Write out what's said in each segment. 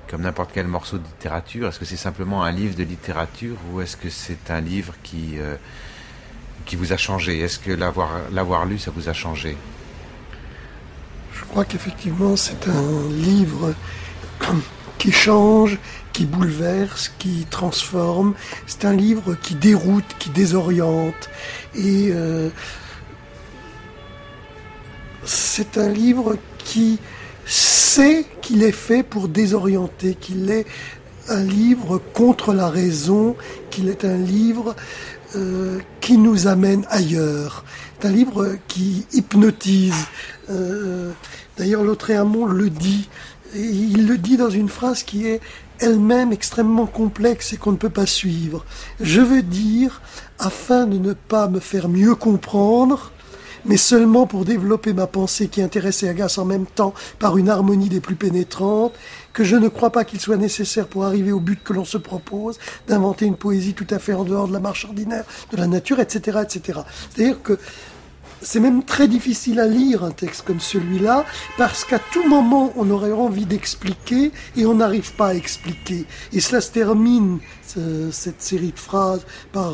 comme n'importe quel morceau de littérature? Est-ce que c'est simplement un livre de littérature ou est-ce que c'est un livre qui vous a changé? Est-ce que l'avoir lu, ça vous a changé? Je crois qu'effectivement, c'est un livre qui change, qui bouleverse, qui transforme. C'est un livre qui déroute, qui désoriente. Et c'est un livre qui sait qu'il est fait pour désorienter, qu'il est un livre contre la raison, qu'il est un livre qui nous amène ailleurs. C'est un livre qui hypnotise. D'ailleurs, Lautréamont le dit. Et il le dit dans une phrase qui est elle-même extrêmement complexe et qu'on ne peut pas suivre. Je veux dire, afin de ne pas me faire mieux comprendre, mais seulement pour développer ma pensée qui intéresse et agace en même temps par une harmonie des plus pénétrantes, que je ne crois pas qu'il soit nécessaire pour arriver au but que l'on se propose, d'inventer une poésie tout à fait en dehors de la marche ordinaire de la nature, etc., etc. C'est-à-dire que c'est même très difficile à lire un texte comme celui-là, parce qu'à tout moment, on aurait envie d'expliquer et on n'arrive pas à expliquer. Et cela se termine, cette série de phrases, par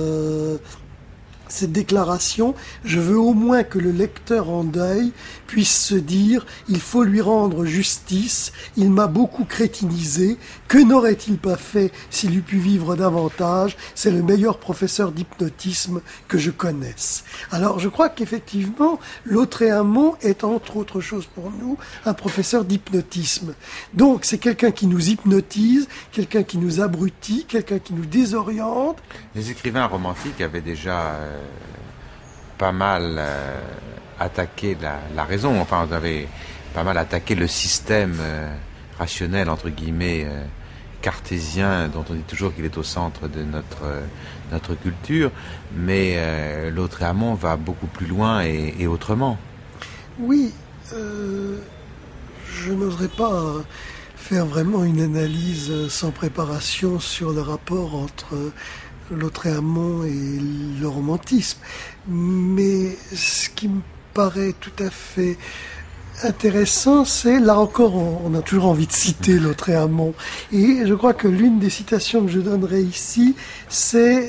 cette déclaration: je veux au moins que le lecteur en deuil puisse se dire, il faut lui rendre justice, il m'a beaucoup crétinisé, que n'aurait-il pas fait s'il eût pu vivre davantage, c'est le meilleur professeur d'hypnotisme que je connaisse. Alors je crois qu'effectivement, Lautréamont est entre autres choses pour nous un professeur d'hypnotisme. Donc c'est quelqu'un qui nous hypnotise, quelqu'un qui nous abrutit, quelqu'un qui nous désoriente. Les écrivains romantiques avaient déjà pas mal attaqué la raison, enfin on avait pas mal attaqué le système rationnel, entre guillemets, cartésien, dont on dit toujours qu'il est au centre de notre culture, mais Lautréamont va beaucoup plus loin et autrement. Oui, je n'oserais pas faire vraiment une analyse sans préparation sur le rapport entre Lautréamont et le romantisme. Mais ce qui me paraît tout à fait intéressant, c'est, là encore, on a toujours envie de citer Lautréamont. Et je crois que l'une des citations que je donnerai ici, c'est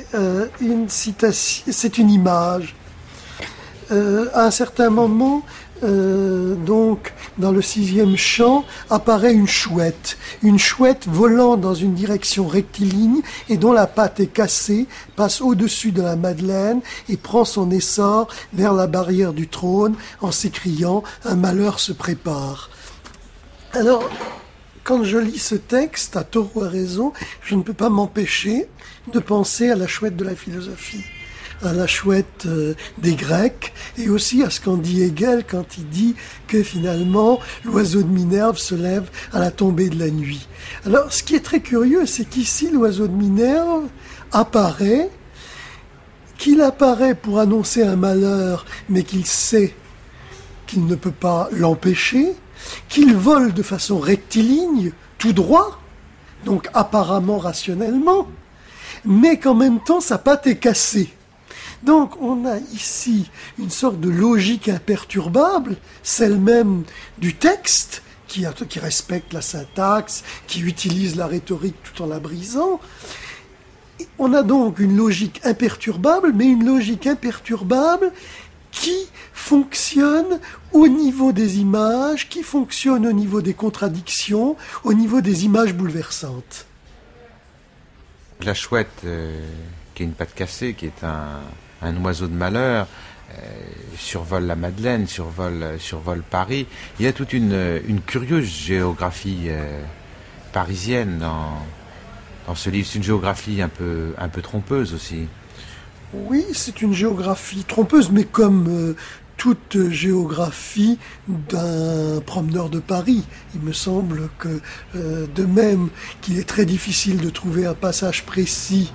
une image. À un certain moment, donc dans le 6e chant, apparaît une chouette volant dans une direction rectiligne et dont la patte est cassée, passe au-dessus de la Madeleine et prend son essor vers la barrière du trône en s'écriant « Un malheur se prépare ». Alors, quand je lis ce texte, à tort ou à raison, je ne peux pas m'empêcher de penser à la chouette de la philosophie, à la chouette des Grecs, et aussi à ce qu'en dit Hegel quand il dit que finalement l'oiseau de Minerve se lève à la tombée de la nuit. Alors ce qui est très curieux, c'est qu'ici l'oiseau de Minerve apparaît, qu'il apparaît pour annoncer un malheur, mais qu'il sait qu'il ne peut pas l'empêcher, qu'il vole de façon rectiligne, tout droit, donc apparemment rationnellement, mais qu'en même temps sa patte est cassée. Donc on a ici une sorte de logique imperturbable, celle même du texte, qui respecte la syntaxe, qui utilise la rhétorique tout en la brisant. On a donc une logique imperturbable, mais une logique imperturbable qui fonctionne au niveau des images, qui fonctionne au niveau des contradictions, au niveau des images bouleversantes. La chouette, qui a une patte cassée, qui est un oiseau de malheur, survole la Madeleine, survole Paris. Il y a toute une curieuse géographie parisienne dans ce livre. C'est une géographie un peu trompeuse aussi. Oui, c'est une géographie trompeuse, mais comme toute géographie d'un promeneur de Paris. Il me semble que, de même qu'il est très difficile de trouver un passage précis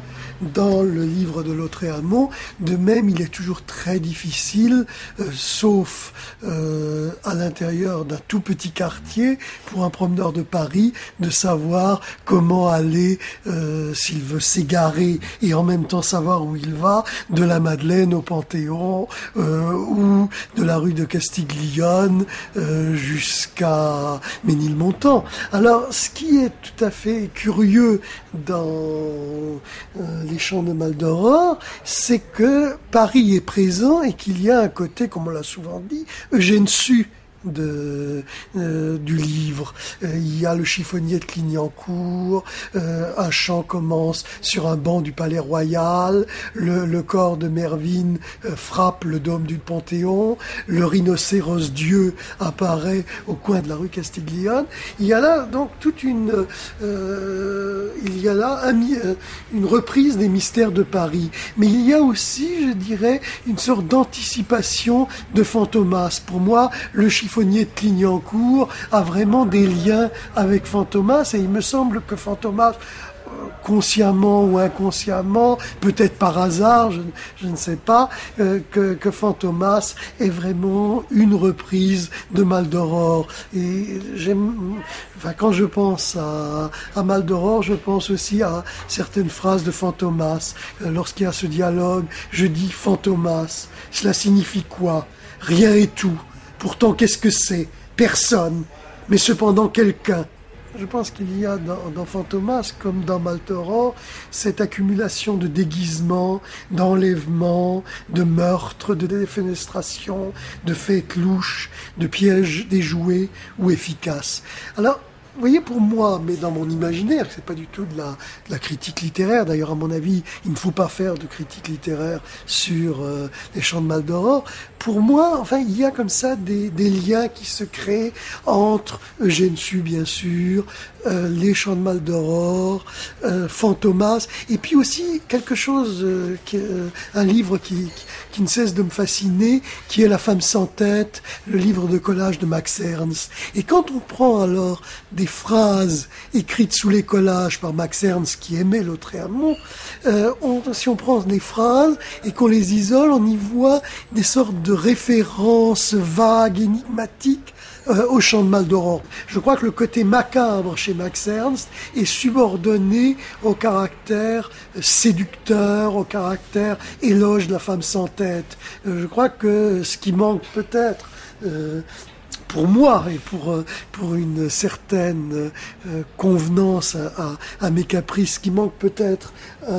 dans le livre de Lautréamont. De même, il est toujours très difficile, sauf à l'intérieur d'un tout petit quartier, pour un promeneur de Paris, de savoir comment aller, s'il veut s'égarer et en même temps savoir où il va, de la Madeleine au Panthéon, ou de la rue de Castiglione jusqu'à Ménilmontant. Alors, ce qui est tout à fait curieux dans les chants de Maldoror, c'est que Paris est présent et qu'il y a un côté, comme on l'a souvent dit, Eugène Sue du livre. Il y a le chiffonnier de Clignancourt, un chant commence sur un banc du Palais Royal, le corps de Mervyn frappe le dôme du Panthéon, le rhinocéros Dieu apparaît au coin de la rue Castiglione. Il y a là donc toute une reprise des mystères de Paris. Mais il y a aussi, je dirais, une sorte d'anticipation de Fantomas. Pour moi, le chiffonnier de Clignancourt a vraiment des liens avec Fantomas, et il me semble que Fantomas, consciemment ou inconsciemment, peut-être par hasard, je ne sais pas, que Fantomas est vraiment une reprise de Maldoror. Et quand je pense à Maldoror, je pense aussi à certaines phrases de Fantomas. Lorsqu'il y a ce dialogue, je dis Fantomas, cela signifie quoi? Rien et tout. Pourtant, qu'est-ce que c'est? Personne, mais cependant quelqu'un. Je pense qu'il y a dans Fantomas, comme dans Maldoror, cette accumulation de déguisements, d'enlèvements, de meurtres, de défenestrations, de faits louches, de pièges déjoués ou efficaces. Alors, vous voyez, pour moi, mais dans mon imaginaire, c'est pas du tout de la critique littéraire. D'ailleurs, à mon avis, il ne faut pas faire de critique littéraire sur les chants de Maldoror. Pour moi, enfin, il y a comme ça des liens qui se créent entre Eugène Sue, bien sûr, les chants de Maldoror, Fantomas, et puis aussi quelque chose, un livre qui ne cesse de me fasciner, qui est La femme sans tête, le livre de collage de Max Ernst. Et quand on prend alors des phrases écrites sous les collages par Max Ernst, qui aimait Lautréamont, si on prend des phrases et qu'on les isole, on y voit des sortes de références vagues, énigmatiques, au chant de Maldoror. Je crois que le côté macabre chez Max Ernst est subordonné au caractère séducteur, au caractère éloge de la femme sans tête. Je crois que ce qui manque peut-être pour moi et pour une certaine convenance à mes caprices, qui manque peut-être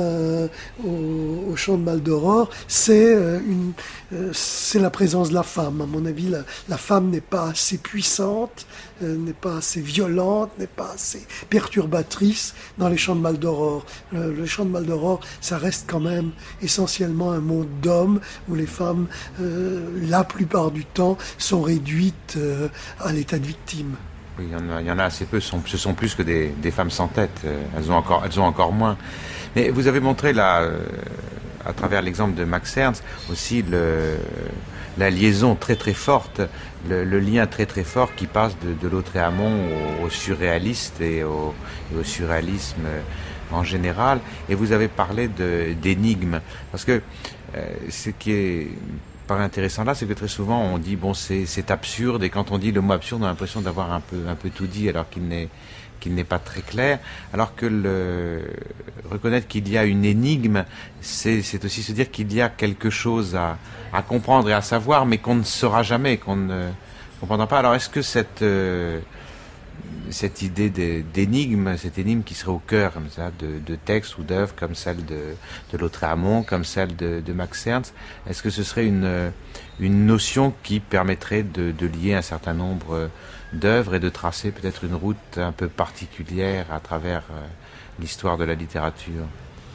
au chant de Maldoror, c'est la présence de la femme. À mon avis, la femme n'est pas assez puissante, n'est pas assez violente, n'est pas assez perturbatrice dans les chants de Maldoror. Le chant de Maldoror, ça reste quand même essentiellement un monde d'hommes où les femmes, la plupart du temps, sont réduites à l'état de victime. Oui, il y en a assez peu, ce sont plus que des femmes sans tête, elles ont encore moins. Mais vous avez montré là, à travers l'exemple de Max Ernst, aussi la liaison très très forte, le lien très très fort qui passe de Lautréamont au surréaliste et au surréalisme en général. Et vous avez parlé d'énigmes, parce que ce qui est pas intéressant là, c'est que très souvent on dit bon c'est absurde, et quand on dit le mot absurde, on a l'impression d'avoir un peu tout dit, alors qu'il n'est pas très clair, alors que reconnaître qu'il y a une énigme, c'est aussi se dire qu'il y a quelque chose à comprendre et à savoir, mais qu'on ne saura jamais, qu'on ne comprendra pas. Alors est-ce que cette idée d'énigme, cette énigme qui serait au cœur comme ça, de textes ou d'œuvres comme celle de Lautréamont, comme celle de Max Ernst, est-ce que ce serait une notion qui permettrait de lier un certain nombre d'œuvres et de tracer peut-être une route un peu particulière à travers l'histoire de la littérature?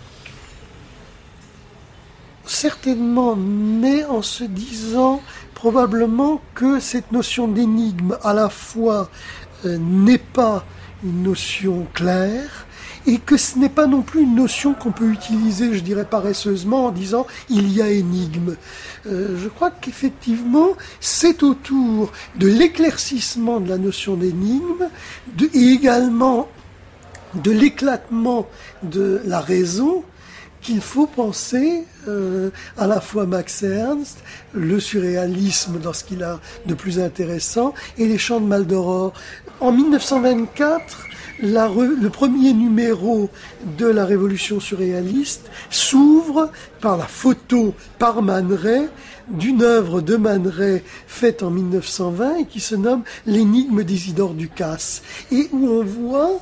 Certainement, mais en se disant probablement que cette notion d'énigme à la fois n'est pas une notion claire, et que ce n'est pas non plus une notion qu'on peut utiliser, je dirais, paresseusement en disant « il y a énigme ». Je crois qu'effectivement, c'est autour de l'éclaircissement de la notion d'énigme et également de l'éclatement de la raison qu'il faut penser à la fois Max Ernst, le surréalisme dans ce qu'il a de plus intéressant, et les chants de Maldoror. En 1924, le premier numéro de la Révolution surréaliste s'ouvre par la photo par Man Ray d'une œuvre de Man Ray faite en 1920 et qui se nomme L'énigme d'Isidore Ducasse, et où on voit,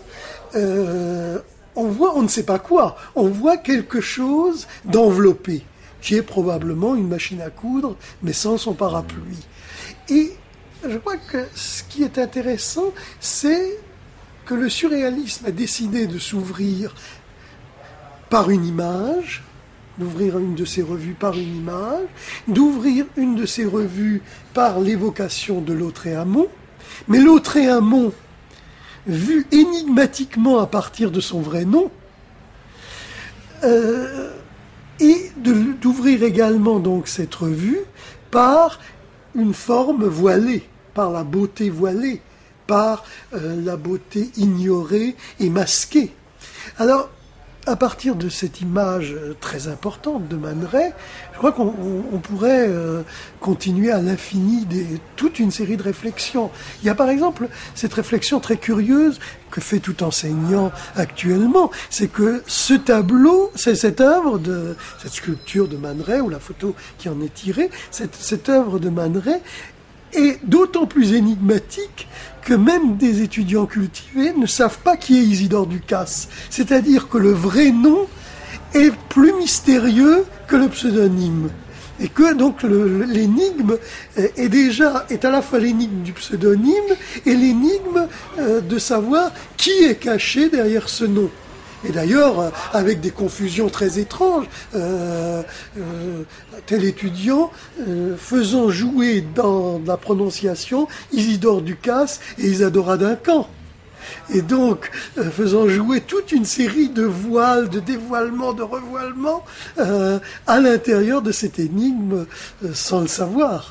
on ne sait pas quoi, on voit quelque chose d'enveloppé, qui est probablement une machine à coudre, mais sans son parapluie. Et je crois que ce qui est intéressant, c'est que le surréalisme a décidé de s'ouvrir par une image, d'ouvrir une de ses revues par une image, d'ouvrir une de ses revues par l'évocation de Lautréamont, mais Lautréamont, vu énigmatiquement à partir de son vrai nom, et d'ouvrir également donc cette revue par une forme voilée, par la beauté voilée, par la beauté ignorée et masquée. Alors, à partir de cette image très importante de Man Ray, je crois qu'on pourrait continuer à l'infini toute une série de réflexions. Il y a par exemple cette réflexion très curieuse que fait tout enseignant actuellement, c'est que ce tableau, c'est cette œuvre cette sculpture de Man Ray, ou la photo qui en est tirée, cette œuvre de Man Ray est d'autant plus énigmatique que même des étudiants cultivés ne savent pas qui est Isidore Ducasse. C'est-à-dire que le vrai nom est plus mystérieux que le pseudonyme. Et que donc l'énigme est à la fois l'énigme du pseudonyme et l'énigme de savoir qui est caché derrière ce nom. Et d'ailleurs, avec des confusions très étranges, tel étudiant faisant jouer dans la prononciation Isidore Ducasse et Isadora Duncan. Et donc, faisant jouer toute une série de voiles, de dévoilements, de revoilements à l'intérieur de cette énigme sans le savoir.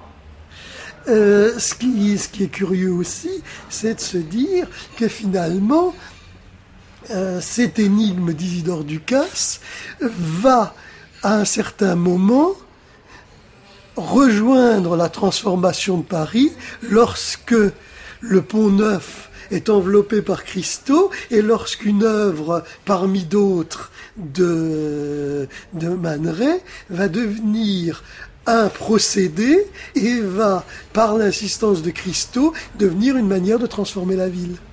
Ce qui est curieux aussi, c'est de se dire que finalement, cette énigme d'Isidore Ducasse va, à un certain moment, rejoindre la transformation de Paris lorsque le Pont Neuf est enveloppé par Christo et lorsqu'une œuvre, parmi d'autres, de Man Ray va devenir un procédé et va, par l'insistance de Christo, devenir une manière de transformer la ville.